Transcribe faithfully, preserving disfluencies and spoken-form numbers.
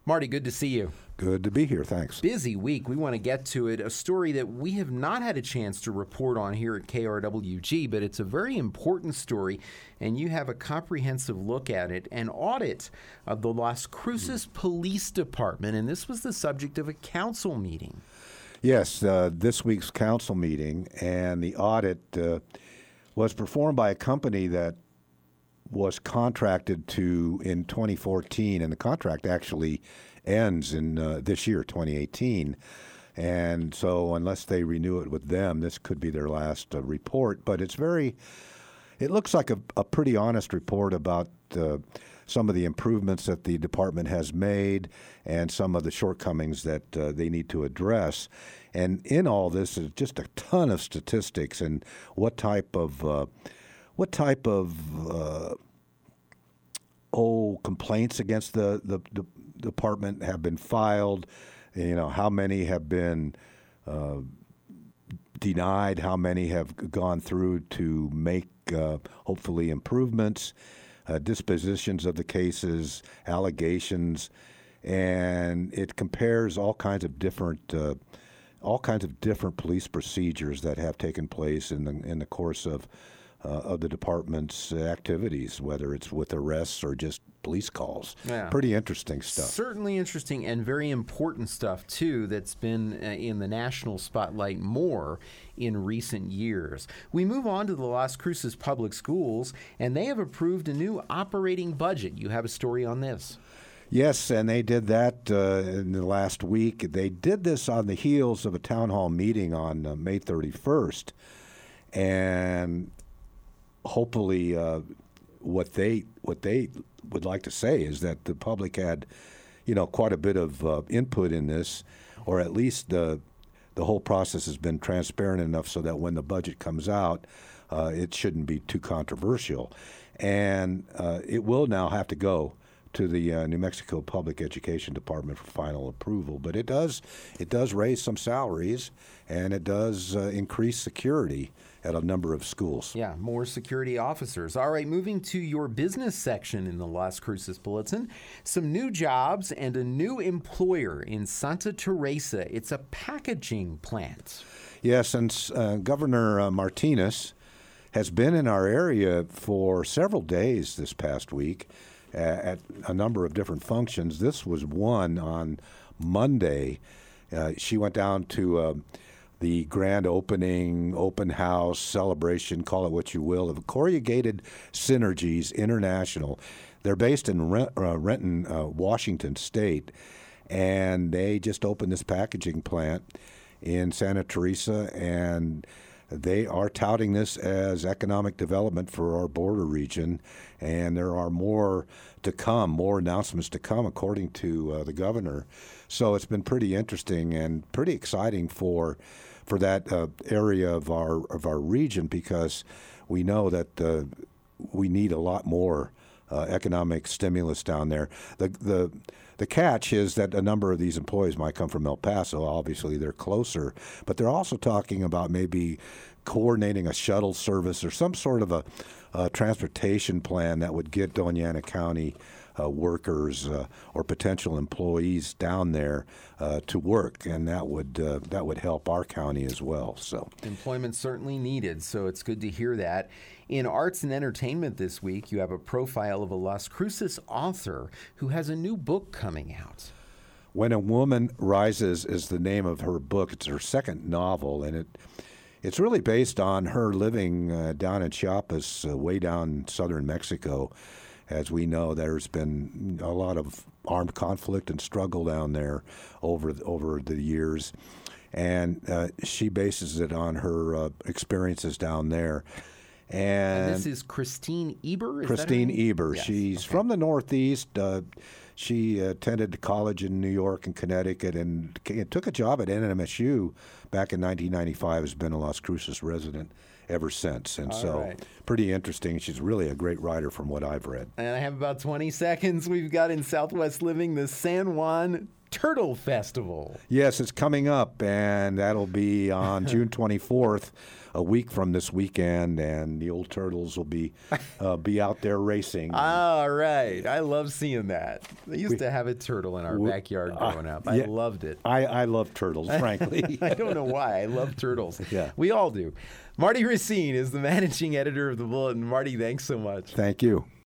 Marty, good to see you. Good to be here, thanks. Busy week. We want to get to it. A story that we have not had a chance to report on here at K R W G, but it's a very important story, and you have a comprehensive look at it, an audit of the Las Cruces Police Department, and this was the subject of a council meeting. Yes, uh, this week's council meeting, and the audit uh, was performed by a company that was contracted to in twenty fourteen, and the contract actually ends in uh, this year, twenty eighteen. And so unless they renew it with them, this could be their last uh, report. But it's very, it looks like a, a pretty honest report about uh, some of the improvements that the department has made and some of the shortcomings that uh, they need to address. And in all this is just a ton of statistics and what type of uh, what type of uh, oh complaints against the, the, the department have been filed, you know, how many have been uh, denied, how many have gone through to make uh, hopefully improvements, uh, dispositions of the cases, allegations, and it compares all kinds of different uh, all kinds of different police procedures that have taken place in the in the course of Uh, of the department's activities, whether it's with arrests or just police calls. Yeah. Pretty interesting stuff. Certainly interesting and very important stuff, too, that's been uh, in the national spotlight more in recent years. We move on to the Las Cruces Public Schools, and they have approved a new operating budget. You have a story on this. Yes, and they did that uh, in the last week. They did this on the heels of a town hall meeting on uh, May thirty-first, and hopefully, uh, what they what they would like to say is that the public had, you know, quite a bit of uh, input in this, or at least the the whole process has been transparent enough so that when the budget comes out, uh, it shouldn't be too controversial, and uh, it will now have to go to the uh, New Mexico Public Education Department for final approval. But it does it does raise some salaries, and it does uh, increase security at a number of schools. Yeah, more security officers. All right, moving to your business section in the Las Cruces Bulletin, some new jobs and a new employer in Santa Teresa. It's a packaging plant. Yes, and uh, Governor uh, Martinez has been in our area for several days this past week uh, at a number of different functions. This was one on Monday. Uh, she went down to Uh, the grand opening, open house, celebration, call it what you will, of Corrugated Synergies International. They're based in Rent, uh, Renton, uh, Washington State, and they just opened this packaging plant in Santa Teresa, and they are touting this as economic development for our border region, and there are more to come, more announcements to come, according to uh, the governor. So it's been pretty interesting and pretty exciting for for that uh, area of our of our region, because we know that uh, we need a lot more uh, economic stimulus down there. The the the catch is that a number of these employees might come from El Paso. Obviously, they're closer, but they're also talking about maybe coordinating a shuttle service or some sort of a, a transportation plan that would get Doña Ana County Uh, workers uh, or potential employees down there uh, to work, and that would uh, that would help our county as well. So employment certainly needed, so it's good to hear that. In arts and entertainment this week, you have a profile of a Las Cruces author who has a new book coming out. When a Woman Rises is the name of her book. It's her second novel, and it it's really based on her living uh, down in Chiapas, uh, way down in southern Mexico. As we know, there's been a lot of armed conflict and struggle down there over over the years, and uh, she bases it on her uh, experiences down there. And, and this is Christine Eber? Is Christine Eber. Yes. She's okay. from the Northeast. Uh, she attended college in New York and Connecticut, and took a job at N M S U back in nineteen ninety-five. Has been a Las Cruces resident ever since. And All so right. pretty interesting. She's really a great writer from what I've read. And I have about twenty seconds. We've got in Southwest Living the San Juan Turtle Festival. Yes, it's coming up, and that'll be on June twenty-fourth, a week from this weekend, and the old turtles will be uh, be out there racing. All right. I love seeing that. They used We- to have a turtle in our we- backyard uh, growing up. I yeah. loved it. I, I love turtles, frankly. I don't know why. I love turtles. Yeah. We all do. Marty Racine is the managing editor of the Bulletin. Marty, thanks so much. Thank you.